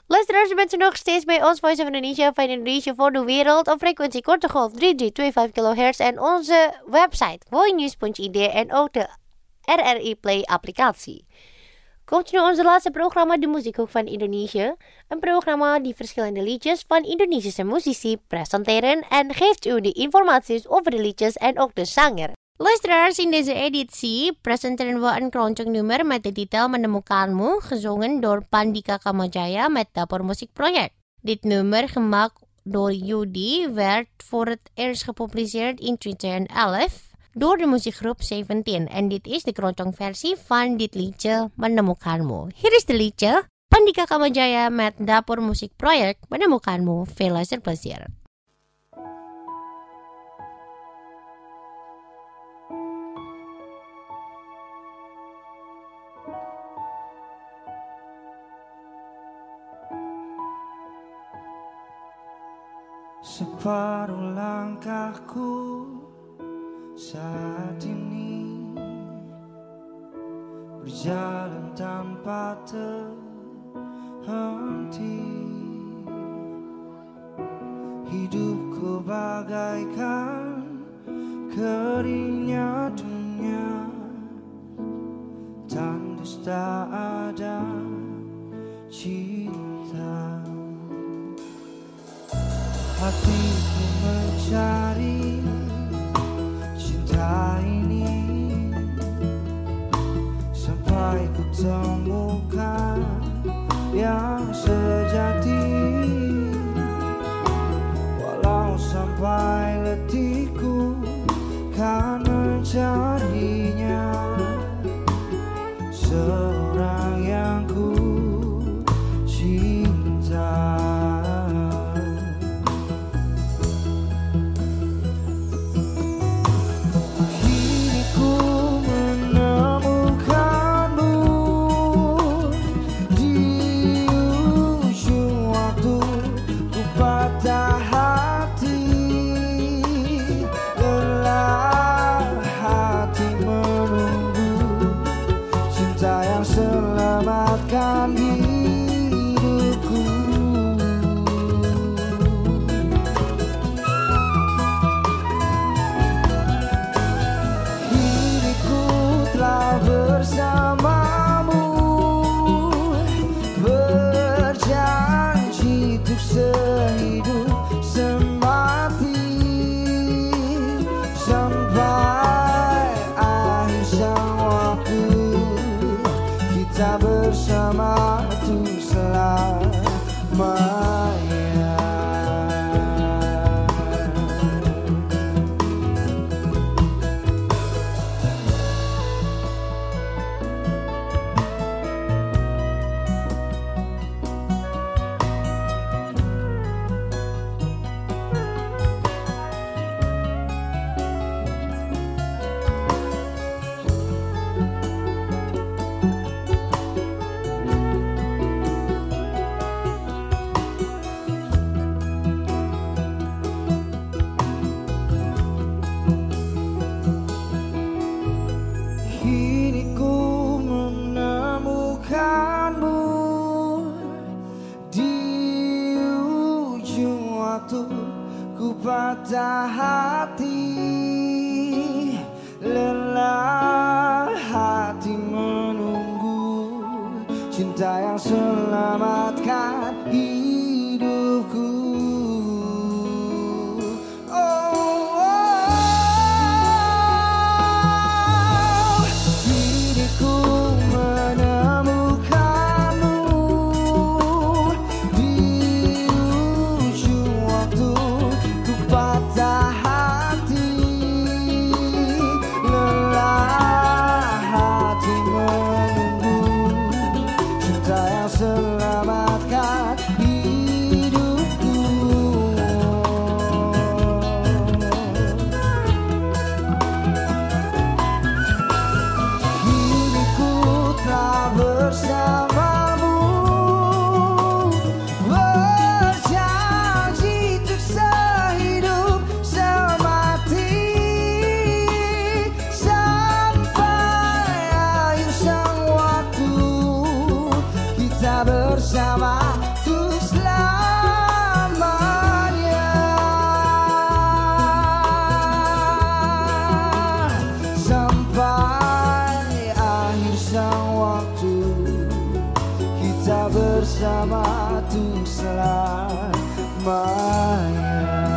Luisteraars, bent u nog steeds bij ons Voice of Indonesia van Indonesia voor de wereld op frequentie korte golf 3325 kHz en onze website voinews.id en ook de RRI Play applicatie. Komt nu onze laatste programma, de Muziekhoek van Indonesië. Een programma die verschillende liedjes van Indonesische muzici presenteren en geeft u de informaties over de liedjes en ook de zanger. Luisteraars, in deze editie presenteren we een keroncong nummer met de titel Menemukanmu, gezongen door Pandika Kamajaya met Dapur Musikproject. Dit nummer, gemaakt door Yudi, werd voor het eerst gepubliceerd in 2011 door de muziekgroep Seventeen. En dit is de keroncong versie van dit liedje Menemukanmu. Hier is de liedje Pandika Kamajaya met Dapur Musikproject Menemukanmu. Veel luisterplezier. Separuh langkahku saat ini berjalan tanpa terhenti. Hidupku bagaikan keringnya dunia, tandus tak ada cinta. Hatiku mencari cinta ini sampai ku temukan yang sejati. Walau sampai letihku kan mencarinya, seorang yang ku cinta. Selamatkan hidupku. Hidupku telah bersamamu, berjanji untuk sehidup semati sampai akhir sang waktu. Kita bersama untuk selamanya. Patah hati, lelah hati menunggu cinta yang selamatkan hidupku. Diriku menemukanmu di ujung waktu. Patah hati, lelah hati menunggu cinta yang selamatkan. bersama tuh selamanya.